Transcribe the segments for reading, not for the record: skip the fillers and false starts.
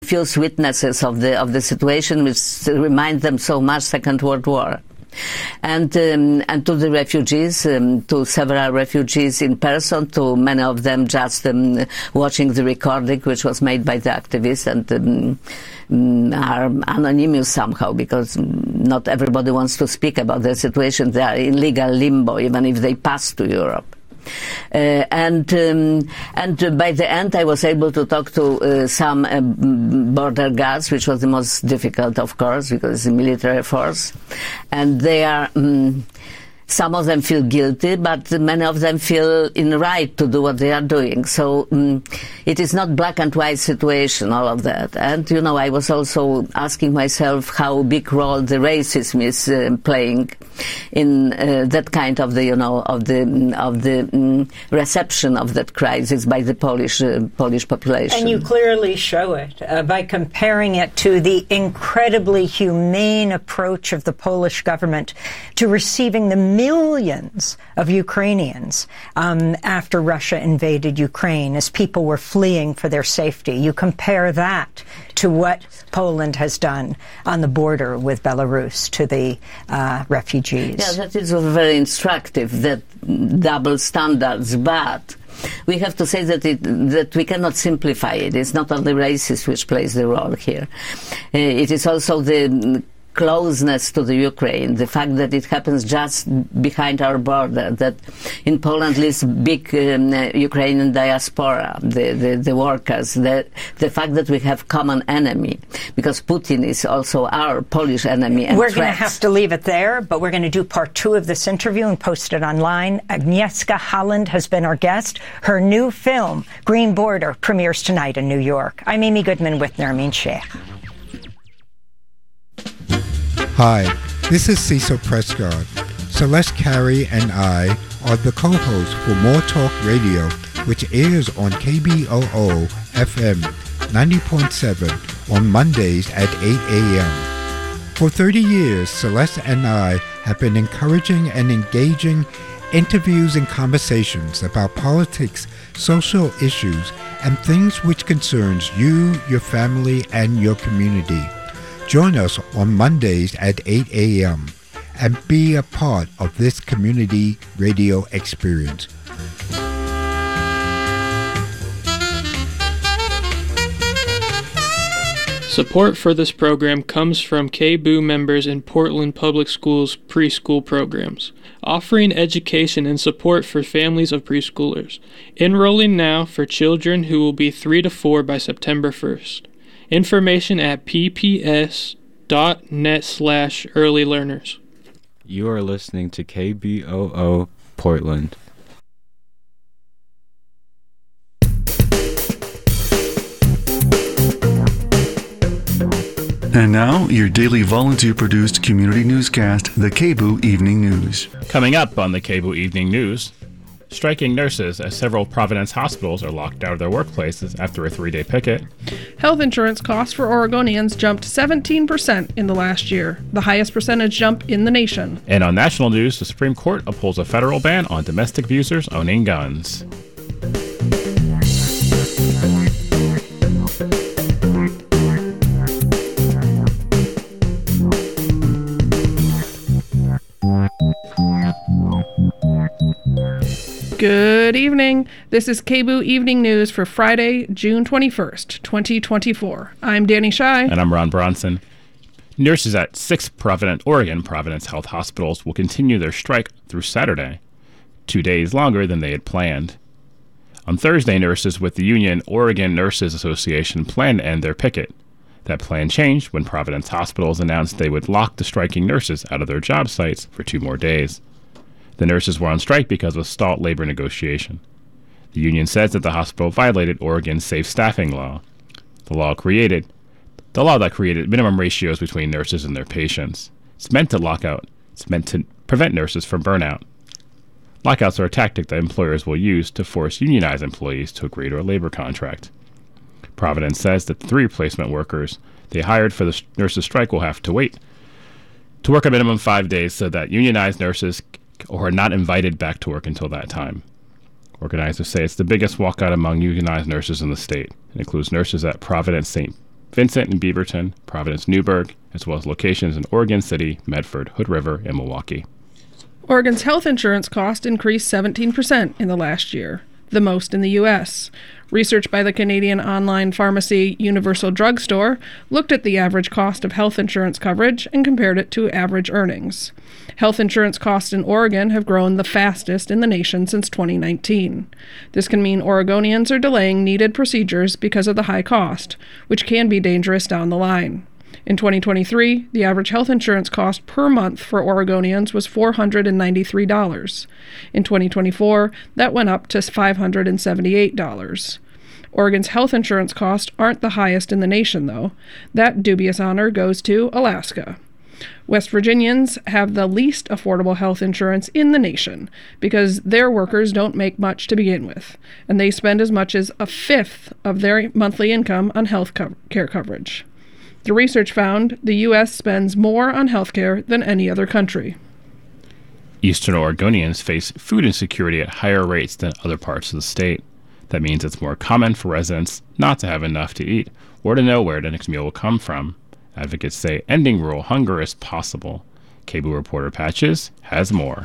confused witnesses of the situation, which remind them so much Second World War. And to the refugees, to several refugees in person, to many of them just watching the recording which was made by the activists and are anonymous somehow, because not everybody wants to speak about their situation. They are in legal limbo, even if they pass to Europe. And by the end, I was able to talk to some border guards, which was the most difficult, of course, because it's a military force. And they are, some of them feel guilty, but many of them feel in right to do what they are doing. So it is not black and white situation, all of that. And, you know, I was also asking myself how big role the racism is playing in that kind of the, you know, of the reception of that crisis by the Polish population. And you clearly show it by comparing it to the incredibly humane approach of the Polish government to receiving the millions of Ukrainians after Russia invaded Ukraine, as people were fleeing for their safety. You compare that to what Poland has done on the border with Belarus to the refugees. Yeah, that is very instructive, that double standards, but we have to say that we cannot simplify it. It's not only racism which plays the role here. It is also the closeness to the Ukraine, the fact that it happens just behind our border, that in Poland lives big Ukrainian diaspora, the workers, the fact that we have common enemy, because Putin is also our Polish enemy. And we're going to have to leave it there, but we're going to do part 2 of this interview and post it online. Agnieszka Holland has been our guest. Her new film, Green Border, premieres tonight in New York. I'm Amy Goodman with Nermeen Sheikh. Hi, this is Cecil Prescott. Celeste Carey and I are the co-hosts for More Talk Radio, which airs on KBOO FM 90.7 on Mondays at 8 a.m. For 30 years, Celeste and I have been encouraging and engaging interviews and conversations about politics, social issues, and things which concerns you, your family, and your community. Join us on Mondays at 8 a.m. and be a part of this community radio experience. Support for this program comes from KBOO members in Portland Public Schools preschool programs, offering education and support for families of preschoolers. Enrolling now for children who will be 3 to 4 by September 1st. Information at pps.net/earlylearners. You are listening to KBOO Portland. And now, your daily volunteer-produced community newscast, the KBOO Evening News. Coming up on the KBOO Evening News, striking nurses as several Providence hospitals are locked out of their workplaces after a 3-day picket. Health insurance costs for Oregonians jumped 17% in the last year, the highest percentage jump in the nation. And on national news, the Supreme Court upholds a federal ban on domestic abusers owning guns. Good evening. This is KBOO Evening News for Friday, June 21st, 2024. I'm Danny Shy. And I'm Ron Bronson. Nurses at 6 Oregon Providence Health hospitals will continue their strike through Saturday, 2 days longer than they had planned. On Thursday, nurses with the union Oregon Nurses Association planned to end their picket. That plan changed when Providence hospitals announced they would lock the striking nurses out of their job sites for 2 more days. The nurses were on strike because of stalled labor negotiation. The union says that the hospital violated Oregon's safe staffing law. The law that created minimum ratios between nurses and their patients. It's meant to prevent nurses from burnout. Lockouts are a tactic that employers will use to force unionized employees to agree to a labor contract. Providence says that the 3 replacement workers they hired for the nurses' strike will have to wait to work a minimum 5 days so that unionized nurses are not invited back to work until that time. Organizers say it's the biggest walkout among unionized nurses in the state. It includes nurses at Providence St. Vincent and Beaverton, Providence, Newburgh, as well as locations in Oregon City, Medford, Hood River, and Milwaukee. Oregon's health insurance cost increased 17% in the last year, the most in the U.S. Research by the Canadian online pharmacy Universal Drug Store looked at the average cost of health insurance coverage and compared it to average earnings. Health insurance costs in Oregon have grown the fastest in the nation since 2019. This can mean Oregonians are delaying needed procedures because of the high cost, which can be dangerous down the line. In 2023, the average health insurance cost per month for Oregonians was $493. In 2024, that went up to $578. Oregon's health insurance costs aren't the highest in the nation, though. That dubious honor goes to Alaska. West Virginians have the least affordable health insurance in the nation because their workers don't make much to begin with, and they spend as much as a fifth of their monthly income on health care coverage. The research found the U.S. spends more on health care than any other country. Eastern Oregonians face food insecurity at higher rates than other parts of the state. That means it's more common for residents not to have enough to eat or to know where the next meal will come from. Advocates say ending rural hunger is possible. KBOO reporter Patches has more.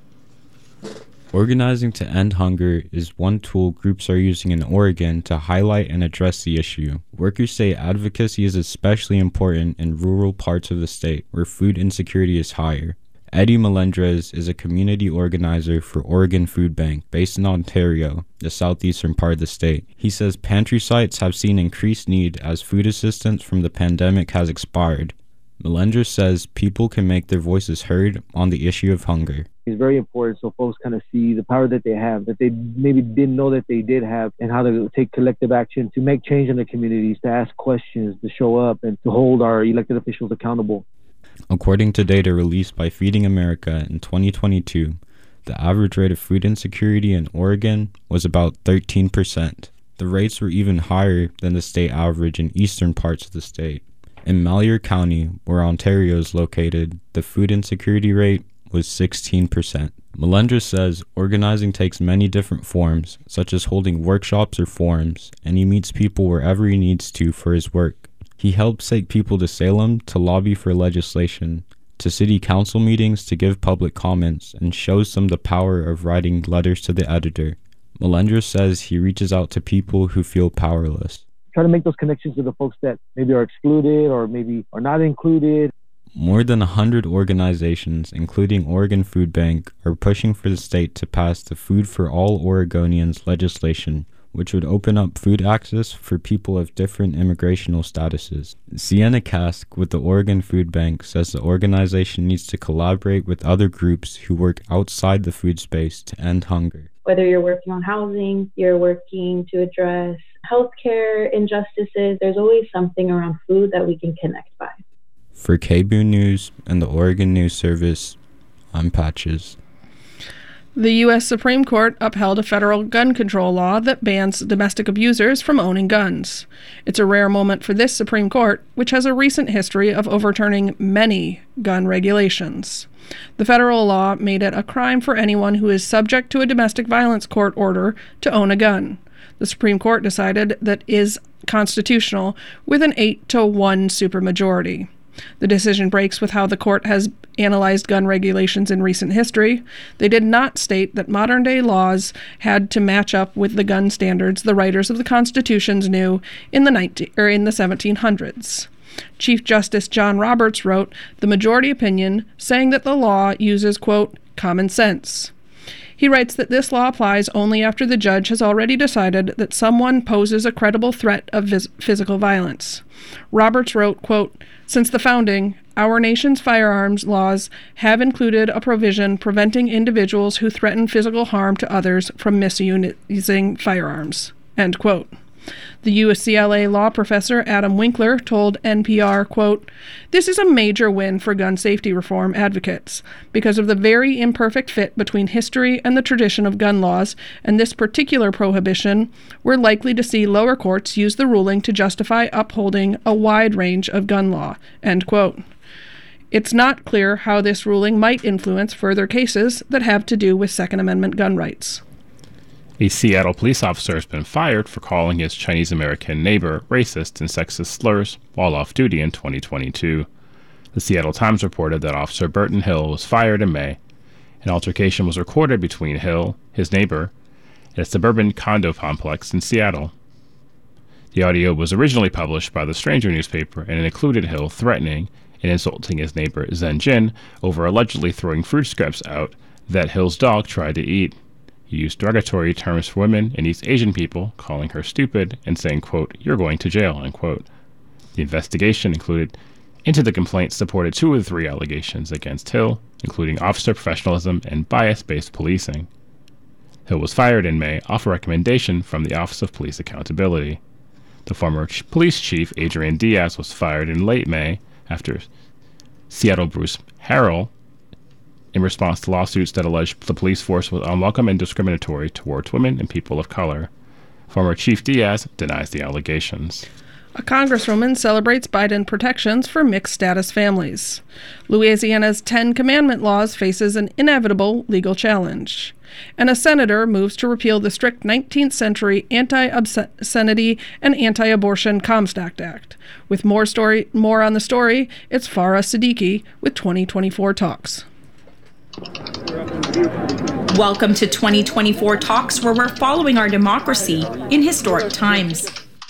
Organizing to end hunger is one tool groups are using in Oregon to highlight and address the issue. Workers say advocacy is especially important in rural parts of the state where food insecurity is higher. Eddie Melendrez is a community organizer for Oregon Food Bank based in Ontario, the southeastern part of the state. He says pantry sites have seen increased need as food assistance from the pandemic has expired. Melendrez says people can make their voices heard on the issue of hunger. It's very important so folks kind of see the power that they have, that they maybe didn't know that they did have, and how to take collective action to make change in their communities, to ask questions, to show up, and to hold our elected officials accountable. According to data released by Feeding America in 2022, the average rate of food insecurity in Oregon was about 13%. The rates were even higher than the state average in eastern parts of the state. In Malheur County, where Ontario is located, the food insecurity rate was 16%. Melendrez says organizing takes many different forms, such as holding workshops or forums, and he meets people wherever he needs to for his work. He helps take people to Salem to lobby for legislation, to city council meetings to give public comments, and shows them the power of writing letters to the editor. Melendrez says he reaches out to people who feel powerless. Try to make those connections to the folks that maybe are excluded or maybe are not included. More than 100 organizations, including Oregon Food Bank, are pushing for the state to pass the Food for All Oregonians legislation, which would open up food access for people of different immigrational statuses. Sienna Kask with the Oregon Food Bank says the organization needs to collaborate with other groups who work outside the food space to end hunger. Whether you're working on housing, you're working to address healthcare injustices, there's always something around food that we can connect by. For KBOO News and the Oregon News Service, I'm Patches. The U.S. Supreme Court upheld a federal gun control law that bans domestic abusers from owning guns. It's a rare moment for this Supreme Court, which has a recent history of overturning many gun regulations. The federal law made it a crime for anyone who is subject to a domestic violence court order to own a gun. The Supreme Court decided that is constitutional with an 8-1 supermajority. The decision breaks with how the court has analyzed gun regulations in recent history. They did not state that modern-day laws had to match up with the gun standards the writers of the Constitutions knew in the 1700s. Chief Justice John Roberts wrote the majority opinion saying that the law uses, quote, common sense. He writes that this law applies only after the judge has already decided that someone poses a credible threat of physical violence. Roberts wrote, quote, since the founding, our nation's firearms laws have included a provision preventing individuals who threaten physical harm to others from misusing firearms, end quote. The UCLA law professor Adam Winkler told NPR, quote, this is a major win for gun safety reform advocates. Because of the very imperfect fit between history and the tradition of gun laws and this particular prohibition, we're likely to see lower courts use the ruling to justify upholding a wide range of gun law, end quote. It's not clear how this ruling might influence further cases that have to do with Second Amendment gun rights. A Seattle police officer has been fired for calling his Chinese-American neighbor racist and sexist slurs while off duty in 2022. The Seattle Times reported that Officer Burton Hill was fired in May. An altercation was recorded between Hill, his neighbor, at a suburban condo complex in Seattle. The audio was originally published by the Stranger newspaper and it included Hill threatening and insulting his neighbor Zhen Jin over allegedly throwing fruit scraps out that Hill's dog tried to eat. He used derogatory terms for women and East Asian people, calling her stupid and saying, quote, "You're going to jail," unquote. The investigation into the complaint supported 2 of the 3 allegations against Hill, including officer professionalism and bias-based policing. Hill was fired in May off a recommendation from the Office of Police Accountability. The former police chief, Adrian Diaz, was fired in late May after Seattle Bruce Harrell in response to lawsuits that alleged the police force was unwelcome and discriminatory towards women and people of color. Former Chief Diaz denies the allegations. A congresswoman celebrates Biden protections for mixed-status families. Louisiana's 10 Commandment laws faces an inevitable legal challenge. And a senator moves to repeal the strict 19th century Anti-Obscenity and Anti-Abortion Comstock Act. With more on the story, it's Farah Siddiqui with 2024 Talks. Welcome to 2024 Talks, where we're following our democracy in historic times.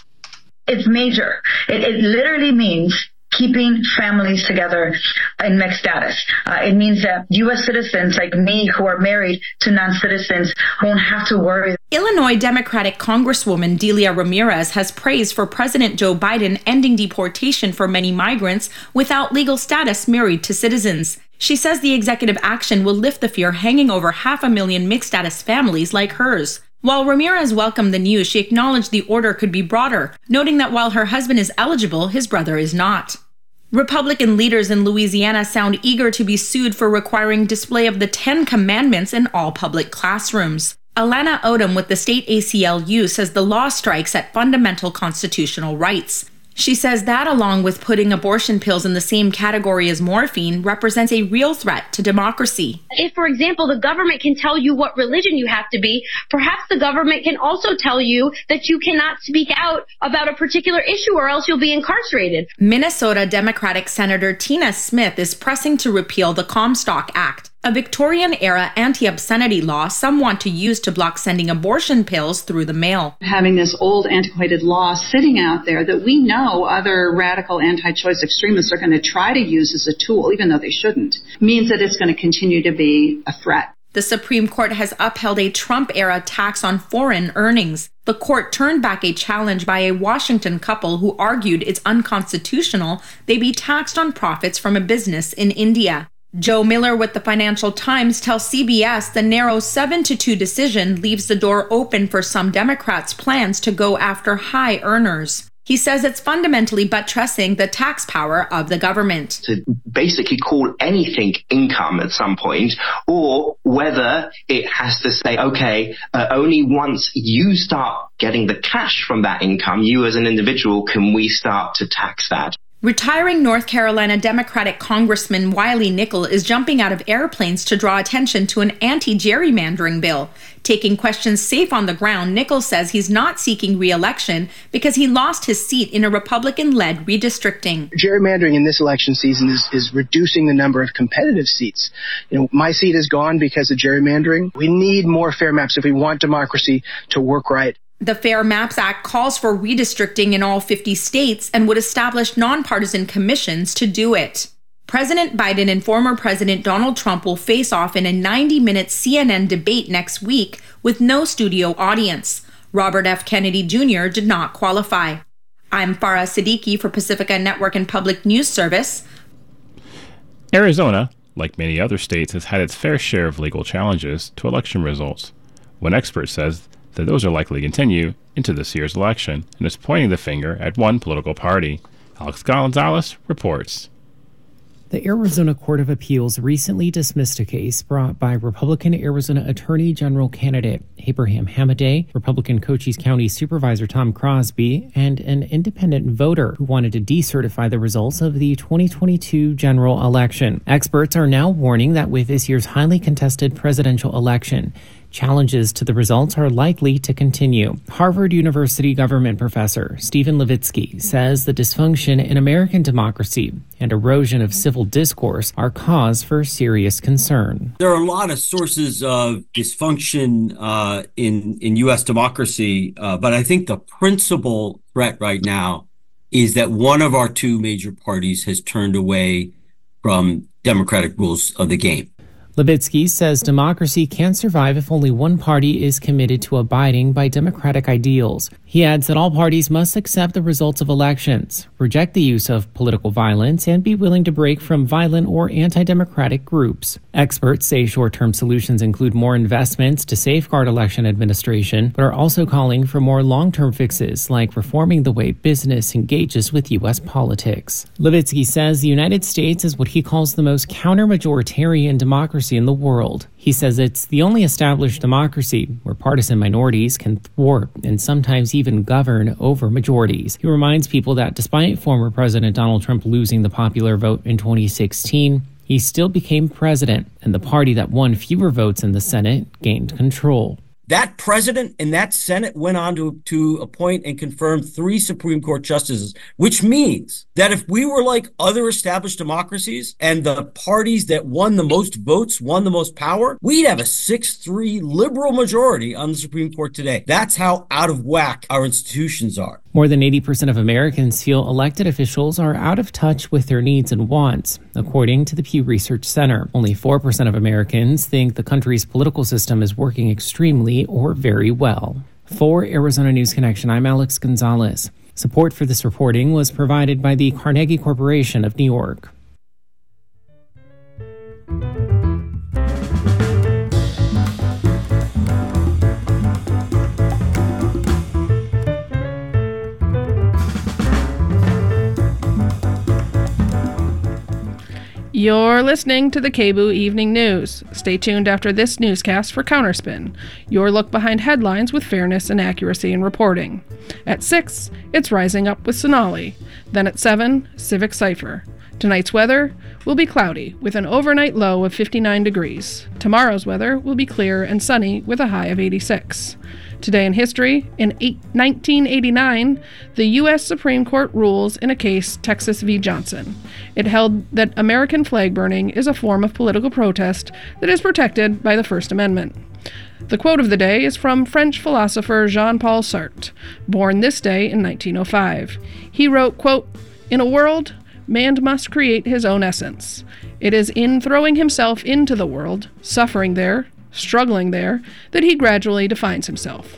It's major. It literally means keeping families together in mixed status. It means that U.S. citizens like me who are married to non-citizens won't have to worry. Illinois Democratic Congresswoman Delia Ramirez has praised for President Joe Biden ending deportation for many migrants without legal status married to citizens. She says the executive action will lift the fear hanging over 500,000 mixed-status families like hers. While Ramirez welcomed the news, she acknowledged the order could be broader, noting that while her husband is eligible, his brother is not. Republican leaders in Louisiana sound eager to be sued for requiring display of the 10 Commandments in all public classrooms. Alana Odom with the state ACLU says the law strikes at fundamental constitutional rights. She says that, along with putting abortion pills in the same category as morphine, represents a real threat to democracy. If, for example, the government can tell you what religion you have to be, perhaps the government can also tell you that you cannot speak out about a particular issue or else you'll be incarcerated. Minnesota Democratic Senator Tina Smith is pressing to repeal the Comstock Act, a Victorian-era anti-obscenity law some want to use to block sending abortion pills through the mail. Having this old, antiquated law sitting out there that we know other radical anti-choice extremists are going to try to use as a tool, even though they shouldn't, means that it's going to continue to be a threat. The Supreme Court has upheld a Trump-era tax on foreign earnings. The court turned back a challenge by a Washington couple who argued it's unconstitutional they be taxed on profits from a business in India. Joe Miller with the Financial Times tells CBS the narrow 7-2 decision leaves the door open for some Democrats' plans to go after high earners. He says it's fundamentally buttressing the tax power of the government. To basically call anything income at some point, or whether it has to say, okay, only once you start getting the cash from that income, you as an individual, can we start to tax that. Retiring North Carolina Democratic Congressman Wiley Nickel is jumping out of airplanes to draw attention to an anti-gerrymandering bill. Taking questions safe on the ground, Nickel says he's not seeking re-election because he lost his seat in a Republican-led redistricting. Gerrymandering in this election season is reducing the number of competitive seats. My seat is gone because of gerrymandering. We need more fair maps if we want democracy to work right. The Fair Maps Act calls for redistricting in all 50 states and would establish nonpartisan commissions to do it. President Biden and former President Donald Trump will face off in a 90-minute CNN debate next week with no studio audience. Robert F. Kennedy Jr. did not qualify. I'm Farah Siddiqui for Pacifica Network and Public News Service. Arizona, like many other states, has had its fair share of legal challenges to election results. One expert says that those are likely to continue into this year's election and is pointing the finger at one political party. Alex Gonzalez reports. The Arizona Court of Appeals recently dismissed a case brought by Republican Arizona Attorney General candidate Abraham Hamadeh, Republican Cochise County Supervisor Tom Crosby, and an independent voter who wanted to decertify the results of the 2022 general election. Experts are now warning that with this year's highly contested presidential election, Challenges to the results are likely to continue. Harvard University government professor Stephen Levitsky says the dysfunction in American democracy and erosion of civil discourse are cause for serious concern. There are a lot of sources of dysfunction in U.S. democracy, but I think the principal threat right now is that one of our two major parties has turned away from democratic rules of the game. Levitsky says democracy can't survive if only one party is committed to abiding by democratic ideals. He adds that all parties must accept the results of elections, reject the use of political violence, and be willing to break from violent or anti-democratic groups. Experts say short-term solutions include more investments to safeguard election administration, but are also calling for more long-term fixes, like reforming the way business engages with U.S. politics. Levitsky says the United States is what he calls the most counter-majoritarian democracy in the world. He says it's the only established democracy where partisan minorities can thwart and sometimes even govern over majorities. He reminds people that despite former President Donald Trump losing the popular vote in 2016, he still became president, and the party that won fewer votes in the Senate gained control. That president and that Senate went on to appoint and confirm 3 Supreme Court justices, which means that if we were like other established democracies and the parties that won the most votes won the most power, we'd have a 6-3 liberal majority on the Supreme Court today. That's how out of whack our institutions are. More than 80% of Americans feel elected officials are out of touch with their needs and wants, according to the Pew Research Center. Only 4% of Americans think the country's political system is working extremely or very well. For Arizona News Connection, I'm Alex Gonzalez. Support for this reporting was provided by the Carnegie Corporation of New York. You're listening to the KBOO Evening News. Stay tuned after this newscast for Counterspin, your look behind headlines with fairness and accuracy in reporting. At 6, it's Rising Up with Sonali. Then at 7, Civic Cipher. Tonight's weather will be cloudy with an overnight low of 59 degrees. Tomorrow's weather will be clear and sunny with a high of 86. Today in history, in 1989, the U.S. Supreme Court rules in a case, Texas v. Johnson. It held that American flag burning is a form of political protest that is protected by the First Amendment. The quote of the day is from French philosopher Jean-Paul Sartre, born this day in 1905. He wrote, quote, "In a world, man must create his own essence. It is in throwing himself into the world, suffering there, struggling there, that he gradually defines himself."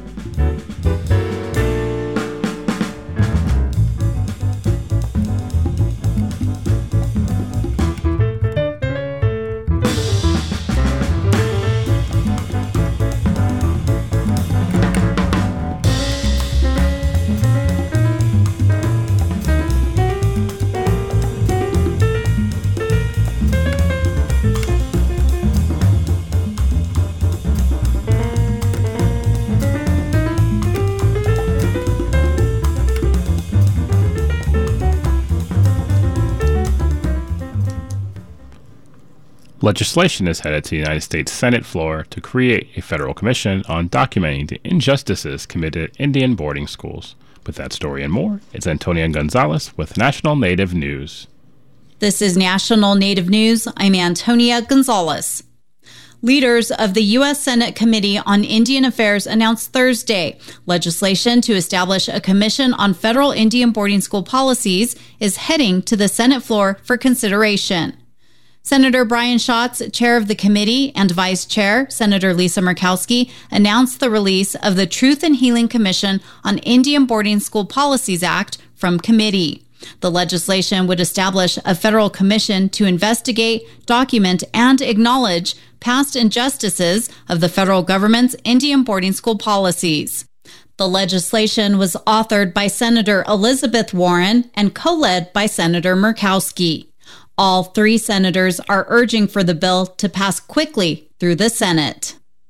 Legislation is headed to the United States Senate floor to create a federal commission on documenting the injustices committed at Indian boarding schools. With that story and more, it's Antonia Gonzalez with National Native News. This is National Native News. I'm Antonia Gonzalez. Leaders of the U.S. Senate Committee on Indian Affairs announced Thursday legislation to establish a commission on federal Indian boarding school policies is heading to the Senate floor for consideration. Senator Brian Schatz, chair of the committee, and vice chair, Senator Lisa Murkowski, announced the release of the Truth and Healing Commission on Indian Boarding School Policies Act from committee. The legislation would establish a federal commission to investigate, document, and acknowledge past injustices of the federal government's Indian boarding school policies. The legislation was authored by Senator Elizabeth Warren and co-led by Senator Murkowski. All 3 senators are urging for the bill to pass quickly through the Senate.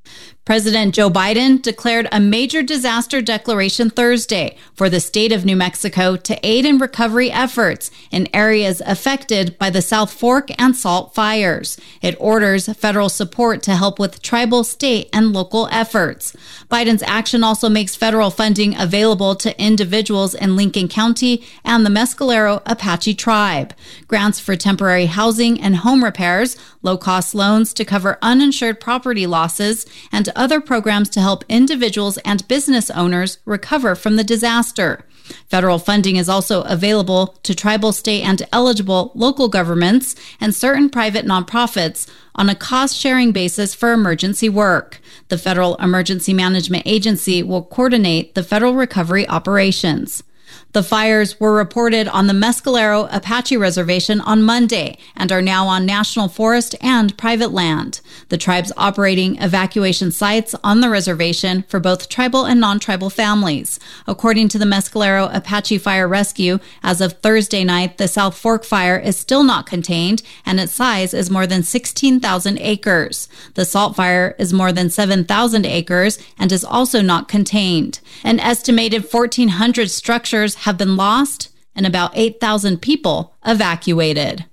President Joe Biden declared a major disaster declaration Thursday for the state of New Mexico to aid in recovery efforts in areas affected by the South Fork and Salt fires. It orders federal support to help with tribal, state, and local efforts. Biden's action also makes federal funding available to individuals in Lincoln County and the Mescalero Apache tribe. Grants for temporary housing and home repairs, low-cost loans to cover uninsured property losses, and other programs to help individuals and business owners recover from the disaster. Federal funding is also available to tribal, state, and eligible local governments and certain private nonprofits on a cost-sharing basis for emergency work. The Federal Emergency Management Agency will coordinate the federal recovery operations. The fires were reported on the Mescalero Apache Reservation on Monday and are now on national forest and private land. The tribe's operating evacuation sites on the reservation for both tribal and non-tribal families. According to the Mescalero Apache Fire Rescue, as of Thursday night, the South Fork fire is still not contained and its size is more than 16,000 acres. The Salt fire is more than 7,000 acres and is also not contained. An estimated 1,400 structures have been lost and about 8,000 people evacuated.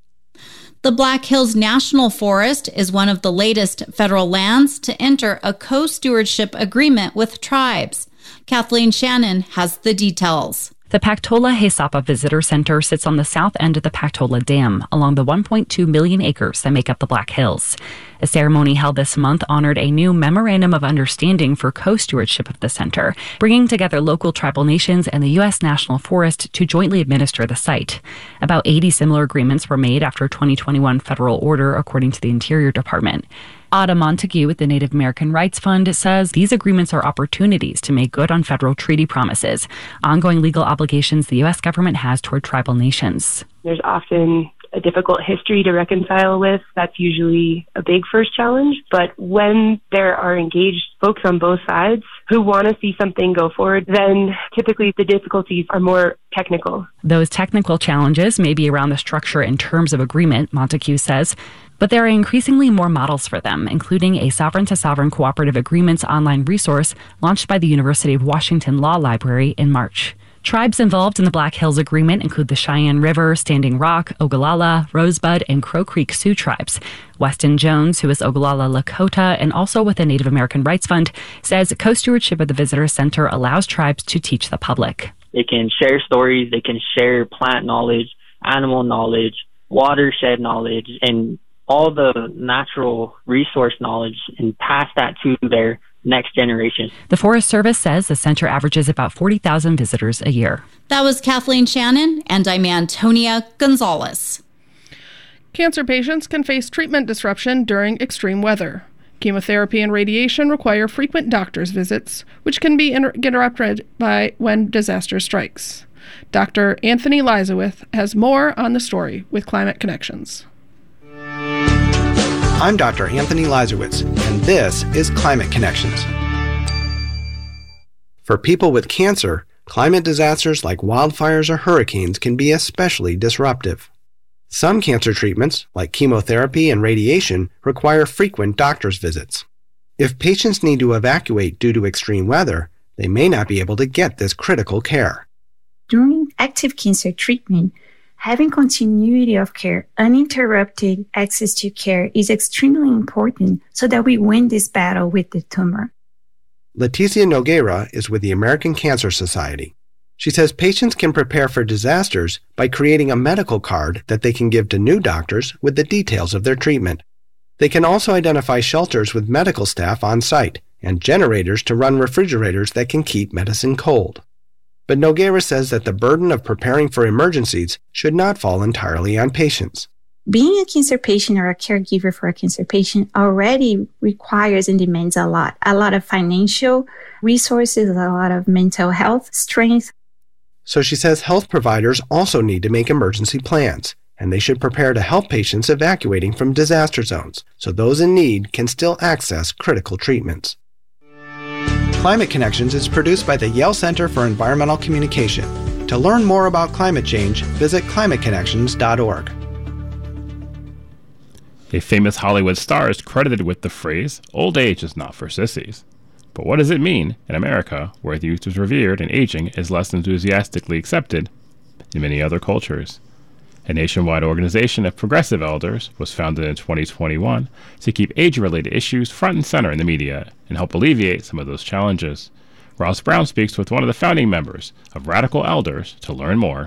The Black Hills National Forest is one of the latest federal lands to enter a co-stewardship agreement with tribes. Kathleen Shannon has the details. The Pactola Haisapa Visitor Center sits on the south end of the Pactola Dam, along the 1.2 million acres that make up the Black Hills. A ceremony held this month honored a new Memorandum of Understanding for co-stewardship of the center, bringing together local tribal nations and the U.S. National Forest to jointly administer the site. About 80 similar agreements were made after a 2021 federal order, according to the Interior Department. Ada Montague with the Native American Rights Fund says these agreements are opportunities to make good on federal treaty promises, ongoing legal obligations the U.S. government has toward tribal nations. There's often a difficult history to reconcile with. That's usually a big first challenge. But when there are engaged folks on both sides who want to see something go forward, then typically the difficulties are more technical. Those technical challenges may be around the structure and terms of agreement, Montague says, but there are increasingly more models for them, including a sovereign-to-sovereign cooperative agreements online resource launched by the University of Washington Law Library in March. Tribes involved in the Black Hills Agreement include the Cheyenne River, Standing Rock, Ogallala, Rosebud, and Crow Creek Sioux tribes. Weston Jones, who is Ogallala Lakota and also with the Native American Rights Fund, says co-stewardship of the Visitor Center allows tribes to teach the public. They can share stories, they can share plant knowledge, animal knowledge, watershed knowledge, and all the natural resource knowledge and pass that to their next generation. The Forest Service says the center averages about 40,000 visitors a year. That was Kathleen Shannon, and I'm Antonia Gonzalez. Cancer patients can face treatment disruption during extreme weather. Chemotherapy and radiation require frequent doctor's visits, which can be interrupted by when disaster strikes. Dr. Anthony Leisowith has more on the story with Climate Connections. I'm Dr. Anthony Leisowitz, and this is Climate Connections. For people with cancer, climate disasters like wildfires or hurricanes can be especially disruptive. Some cancer treatments, like chemotherapy and radiation, require frequent doctor's visits. If patients need to evacuate due to extreme weather, they may not be able to get this critical care. During active cancer treatment, having continuity of care, uninterrupted access to care is extremely important so that we win this battle with the tumor. Leticia Nogueira is with the American Cancer Society. She says patients can prepare for disasters by creating a medical card that they can give to new doctors with the details of their treatment. They can also identify shelters with medical staff on site and generators to run refrigerators that can keep medicine cold. But Nogueira says that the burden of preparing for emergencies should not fall entirely on patients. Being a cancer patient or a caregiver for a cancer patient already requires and demands a lot of financial resources, a lot of mental health strength. So she says health providers also need to make emergency plans, and they should prepare to help patients evacuating from disaster zones so those in need can still access critical treatments. Climate Connections is produced by the Yale Center for Environmental Communication. To learn more about climate change, visit climateconnections.org. A famous Hollywood star is credited with the phrase, "Old age is not for sissies." But what does it mean in America, where the youth is revered and aging is less enthusiastically accepted in many other cultures? A nationwide organization of progressive elders was founded in 2021 to keep age-related issues front and center in the media and help alleviate some of those challenges. Ross Brown speaks with one of the founding members of Radical Elders to learn more.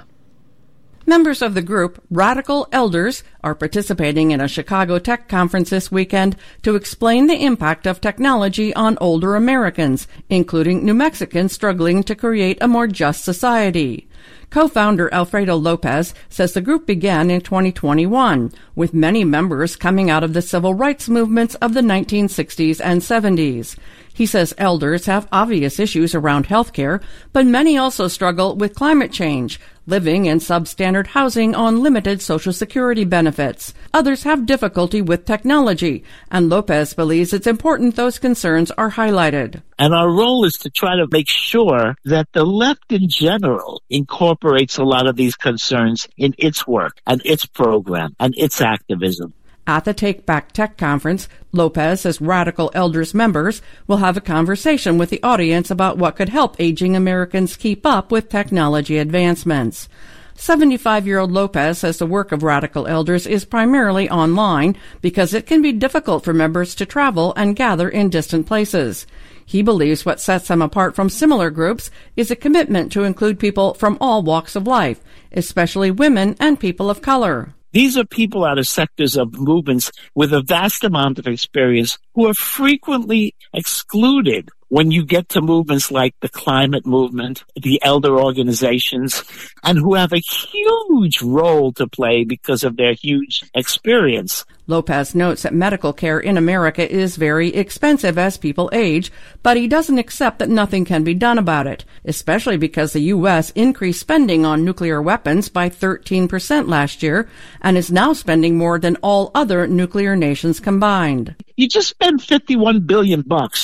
Members of the group, Radical Elders, are participating in a Chicago Tech Conference this weekend to explain the impact of technology on older Americans, including New Mexicans struggling to create a more just society. Co-founder Alfredo Lopez says the group began in 2021, with many members coming out of the civil rights movements of the 1960s and 70s. He says elders have obvious issues around health care, but many also struggle with climate change, living in substandard housing on limited Social Security benefits. Others have difficulty with technology, and Lopez believes it's important those concerns are highlighted. And our role is to try to make sure that the left in general incorporates a lot of these concerns in its work and its program and its activism. At the Take Back Tech Conference, Lopez says Radical Elders members will have a conversation with the audience about what could help aging Americans keep up with technology advancements. 75-year-old Lopez says the work of Radical Elders is primarily online because it can be difficult for members to travel and gather in distant places. He believes what sets them apart from similar groups is a commitment to include people from all walks of life, especially women and people of color. These are people out of sectors of movements with a vast amount of experience who are frequently excluded when you get to movements like the climate movement, the elder organizations, and who have a huge role to play because of their huge experience. Lopez notes that medical care in America is very expensive as people age, but he doesn't accept that nothing can be done about it, especially because the U.S. increased spending on nuclear weapons by 13% last year and is now spending more than all other nuclear nations combined. You just spend $51 billion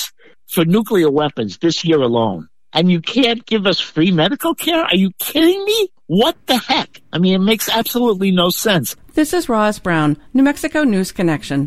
for nuclear weapons this year alone, and you can't give us free medical care? Are you kidding me? What the heck? I mean, it makes absolutely no sense. This is Roz Brown, New Mexico News Connection.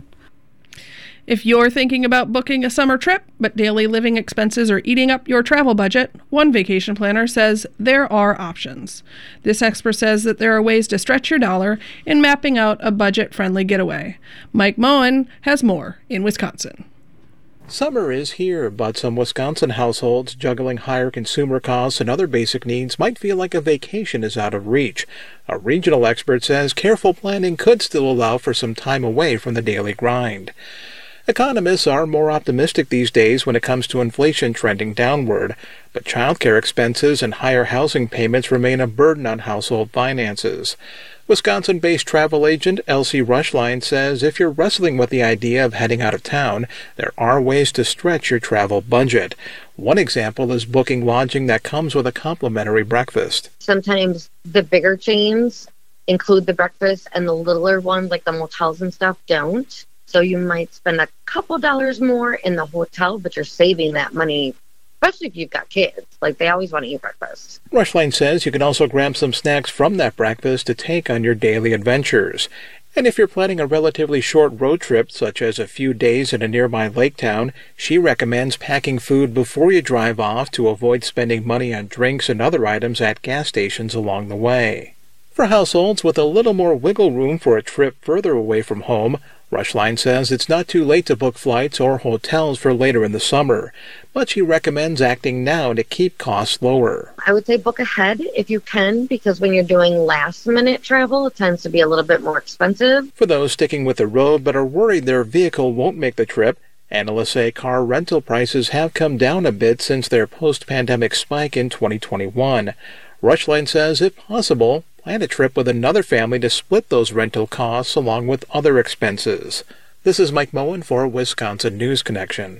If you're thinking about booking a summer trip, but daily living expenses are eating up your travel budget, one vacation planner says there are options. This expert says that there are ways to stretch your dollar in mapping out a budget-friendly getaway. Mike Moen has more in Wisconsin. Summer is here, but some Wisconsin households juggling higher consumer costs and other basic needs might feel like a vacation is out of reach. A regional expert says careful planning could still allow for some time away from the daily grind. Economists are more optimistic these days when it comes to inflation trending downward, but childcare expenses and higher housing payments remain a burden on household finances. Wisconsin-based travel agent Elsie Rushline says if you're wrestling with the idea of heading out of town, there are ways to stretch your travel budget. One example is booking lodging that comes with a complimentary breakfast. Sometimes the bigger chains include the breakfast and the littler ones, like the motels and stuff, don't. So you might spend a couple dollars more in the hotel, but you're saving that money, especially if you've got kids. Like, they always want to eat breakfast. Rushline says you can also grab some snacks from that breakfast to take on your daily adventures. And if you're planning a relatively short road trip, such as a few days in a nearby lake town, she recommends packing food before you drive off to avoid spending money on drinks and other items at gas stations along the way. For households with a little more wiggle room for a trip further away from home, Rushline says it's not too late to book flights or hotels for later in the summer, but she recommends acting now to keep costs lower. I would say book ahead if you can, because when you're doing last-minute travel, it tends to be a little bit more expensive. For those sticking with the road but are worried their vehicle won't make the trip, analysts say car rental prices have come down a bit since their post-pandemic spike in 2021. Rushline says, if possible, plan a trip with another family to split those rental costs along with other expenses. This is Mike Moen for Wisconsin News Connection.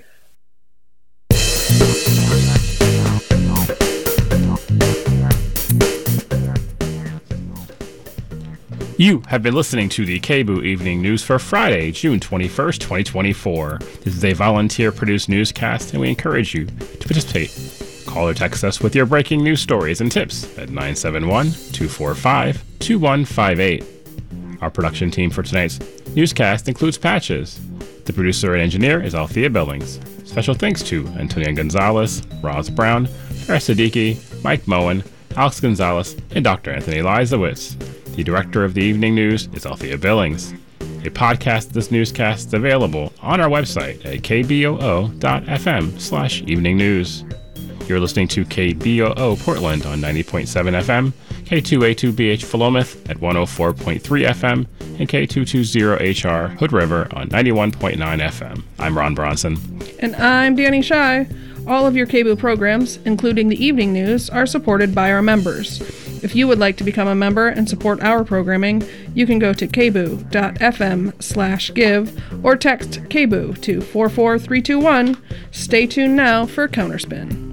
You have been listening to the KBOO Evening News for Friday, June 21st, 2024. This is a volunteer-produced newscast, and we encourage you to participate. Call or text us with your breaking news stories and tips at 971-245-2158. Our production team for tonight's newscast includes Patches. The producer and engineer is Althea Billings. Special thanks to Antonia Gonzalez, Roz Brown, Harris Siddiqui, Mike Moen, Alex Gonzalez, and Dr. Anthony Leisowitz. The director of the evening news is Althea Billings. A podcast of this newscast is available on our website at kboo.fm/evening news. You're listening to KBOO Portland on 90.7 FM, K2A2BH Philomath at 104.3 FM, and K220HR Hood River on 91.9 FM. I'm Ron Bronson. And I'm Danny Shy. All of your KBOO programs, including the evening news, are supported by our members. If you would like to become a member and support our programming, you can go to kboo.fm/give or text KBOO to 44321. Stay tuned now for Counterspin.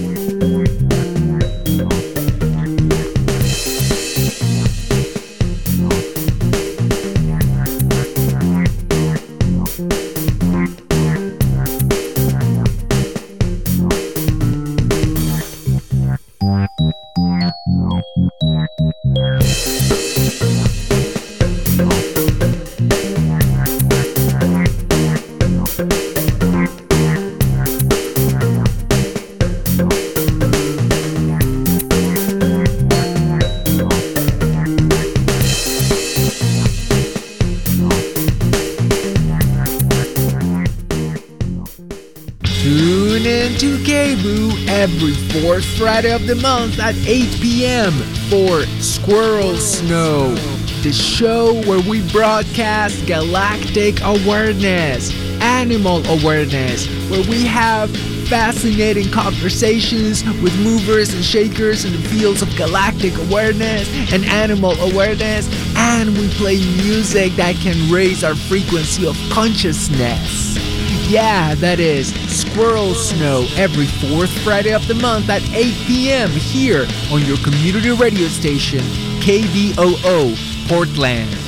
Every fourth Friday of the month at 8 p.m. for Squirrel Snow, the show where we broadcast galactic awareness, animal awareness, where we have fascinating conversations with movers and shakers in the fields of galactic awareness and animal awareness, and we play music that can raise our frequency of consciousness. Yeah, that is Squirrel Snow every fourth Friday of the month at 8 p.m. here on your community radio station, KBOO Portland.